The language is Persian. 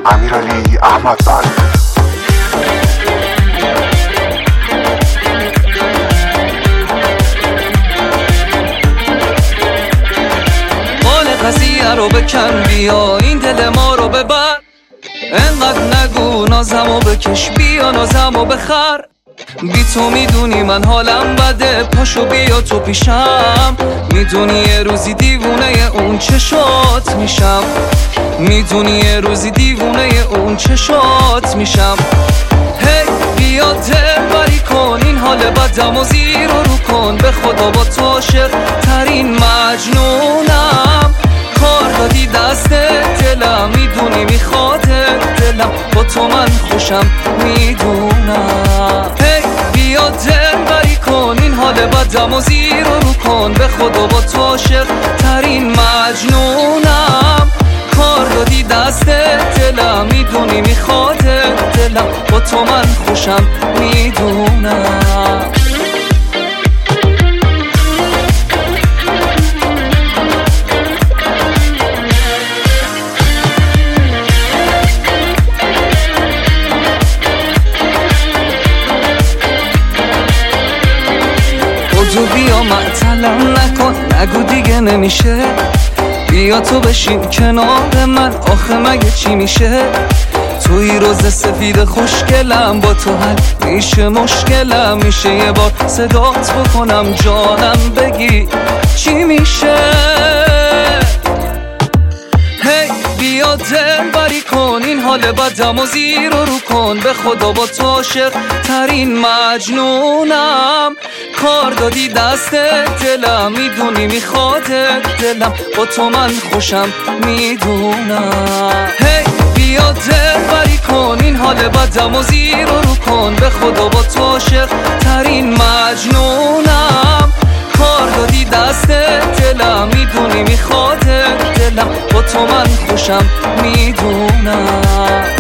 امیرعلی احمدبند. قضیه رو بکن، بیا این دل ما رو ببر، انقدر نگو نازمو بکش، بیا نازمو بخر. بی تو میدونی من حالم بده، پاشو بیا تو پیشم، میدونی یه روزی دیوونه اون چشات میشم، میدونی یه روزی دیوونه اون چشات میشم. هی بیا دل بری کن، این حال بدم و زیر رو کن، به خدا با تو عاشق ترین مجنونم. کار دادی دست دلم، میدونی میخواد دلم، با تو من خوشم میدونم. هی بیا دل بری کن، این حال بدم و زیر رو کن، به خدا با تو عاشق ترین مجنونم. کار دادی دست دلم، میدونی میخواد دلم، با تو من خوشم میدونم. تو بیا معطلم نکن، نگو دیگه نمیشه، بیا تو بشین کنار من، آخه مگه چی میشه؟ توی روز سفید خوشگلم، با تو حل میشه مشکلم، میشه یه بار صدات بکنم جانم، بگی چی میشه؟ هی بیا دل بری کن، این حال بدم و زیر رو کن، به خدا با تو عاشق ترین مجنونم. کار دادی دست دلم، میدونی میخواد دلم، با تو من خوشم میدونم. هی بیا دل بری کن، این حال بدم و زیر رو کن، به خدا با تو عاشق ترین مجنونم. کار دادی دست دلم، میدونی میخواد دلم، با تو من خوشم میدونم.